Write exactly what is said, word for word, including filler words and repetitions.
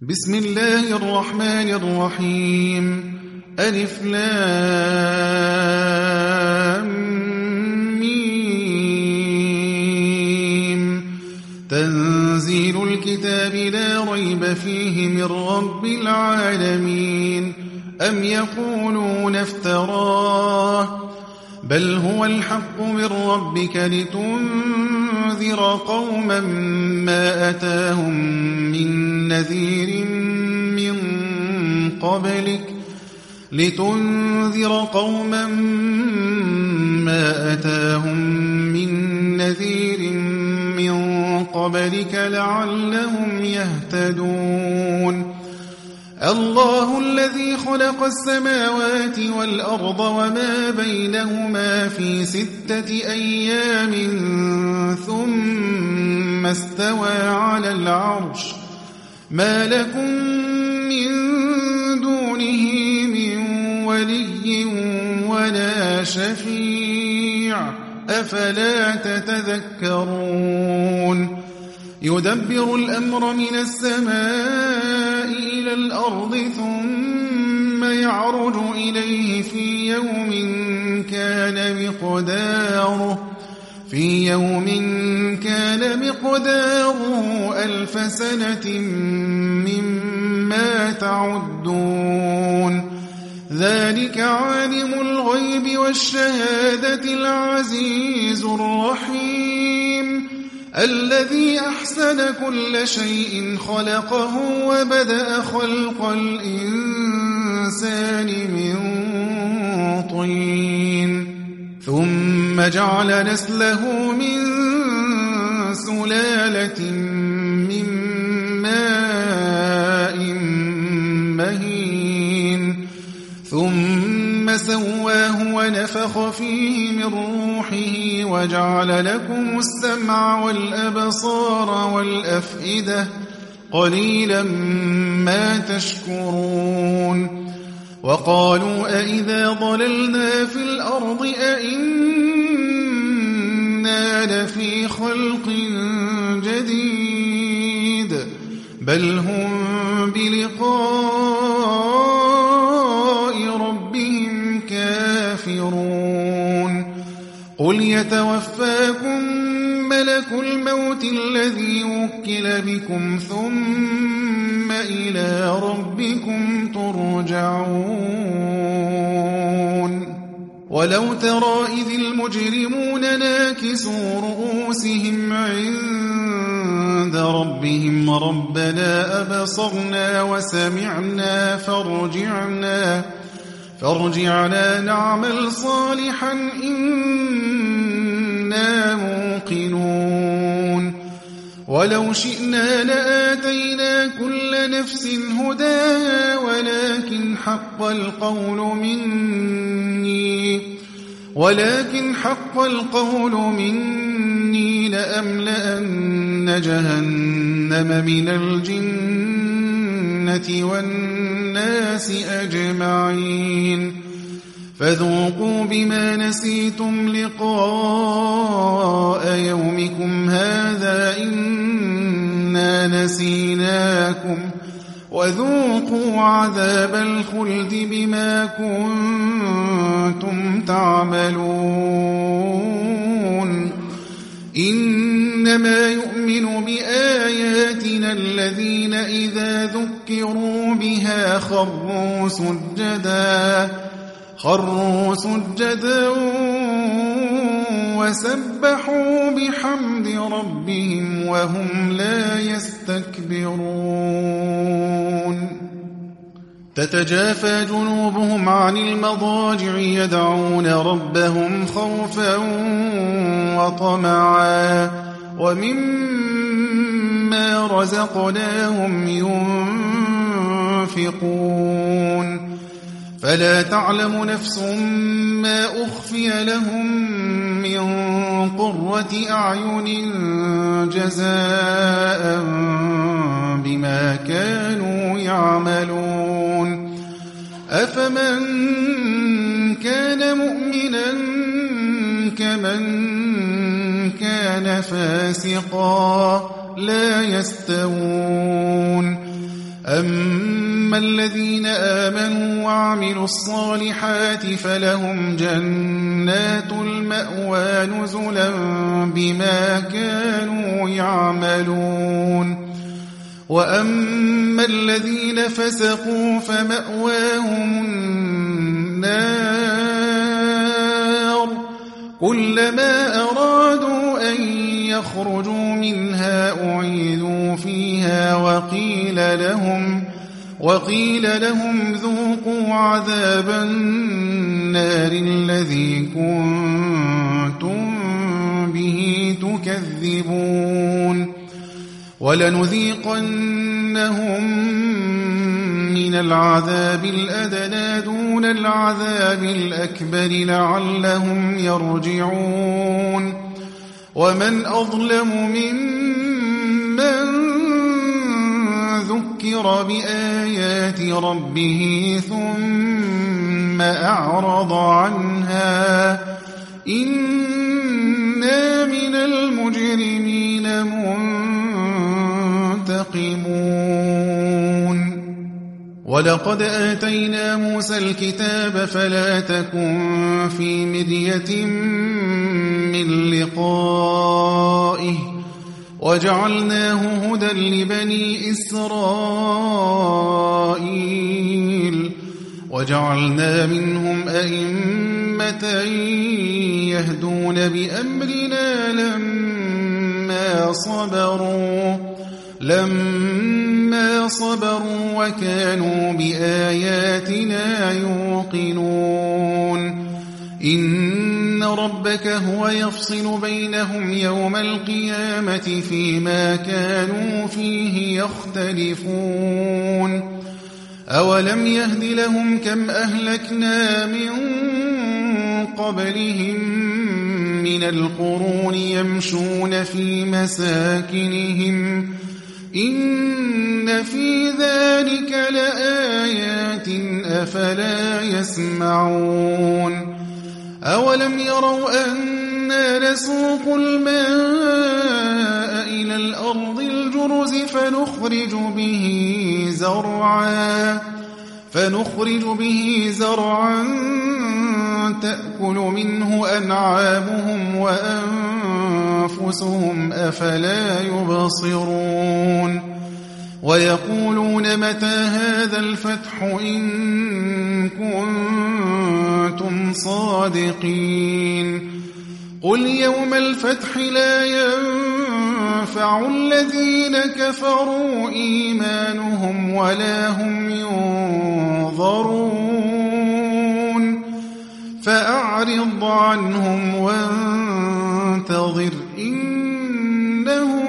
بسم الله الرحمن الرحيم ألف لام ميم تنزيل الكتاب لا ريب فيه من رب العالمين أم يقولون افتراه بل هو الحق من ربك لتنذر قوما ما أتاهم من نذير من قبلك لتنذر قوما ما أتاهم من نذير من قبلك لعلهم يهتدون الله الذي خلق السماوات والأرض وما بينهما في ستة أيام ثم استوى على العرش ما لكم من دونه من ولي ولا شفيع أفلا تتذكرون يدبر الأمر من السماء إلى الأرض ثم يعرج إليه في يوم كان مقداره في يوم كان مقداره ألف سنة مما تعدون ذلك عالم الغيب والشهادة العزيز الرحيم الذي أحسن كل شيء خلقه وبدأ خلق الإنسان من طين ثم جعل نسله من سلالة من ماء مهين ثم سواه ونفخ فيه من روحه وجعل لكم السمع والأبصار والأفئدة قليلا ما تشكرون وقالوا أئذا ضللنا في الأرض أئنا لفي خلق جديد بل هم بلقاء ربهم كافرون قل يتوفاكم ملك الموت الذي وكل بكم ثم إلى ربكم ترجعون ولو ترى إذ المجرمون ناكسوا رؤوسهم عند ربهم ربنا أبصرنا وسمعنا فارجعنا فارجعنا نعمل صالحا إنا موقنون ولو شئنا لآتينا كل نفس هداها ولكن حق القول مني ولكن حق القول مني لأملأن جهنم من الجنة والناس أجمعين فذوقوا بما نسيتم لقاء يومكم هذا إنا نسيناكم وذوقوا عذاب الخلد بما كنتم تعملون إنما يؤمن بآياتنا الذين إذا ذكروا بها خروا سجدا خروا سجدا وسبحوا بحمد ربهم وهم لا يستكبرون تتجافى جنوبهم عن المضاجع يدعون ربهم خوفا وطمعا ومما رزقناهم ينفقون فلا تعلم نفس ما أخفي لهم من قرة أعين جزاء بما كانوا يعملون أفمن كان مؤمنا كمن كان فاسقا لا يستوون أما الذين آمنوا وعملوا الصالحات فلهم جنات المأوى نزلا بما كانوا يعملون وأما الذين فسقوا فمأواهم النار كلما أرادوا أن يخرجوا منها أعيدوا فيها وقيل لهم وقيل لهم ذوقوا عذاب النار الذي كنتم به تكذبون ولنذيقنهم من العذاب الأدنى دون العذاب الأكبر لعلهم يرجعون ومن أظلم ممن ذكر بآيات ربه ثم أعرض عنها إنا من المجرمين منتقمون ولقد آتينا موسى الكتاب فلا تكن في مرية من لقائه وجعلناه هدى لبني إسرائيل وجعلنا منهم أئمة يهدون بأمرنا لما صبروا لما صبروا وكانوا بآياتنا يوقنون إن ربك هو يفصل بينهم يوم القيامة فيما كانوا فيه يختلفون أولم يهد لهم كم أهلكنا من قبلهم من القرون يمشون في مساكنهم إن في ذلك لآيات أفلا يسمعون أولم يروا أنا نسوق الماء إلى الأرض الجرز فنخرج به زرعا فنخرج به زرعا تأكل منه أنعامهم وأنفسهم أفلا يبصرون ويقولون متى هذا الفتح إن كنتم صادقين قل يوم الفتح لا ينفع الذين كفروا إيمانهم ولا هم ينظرون فأعرض عنهم وانتظر إنهم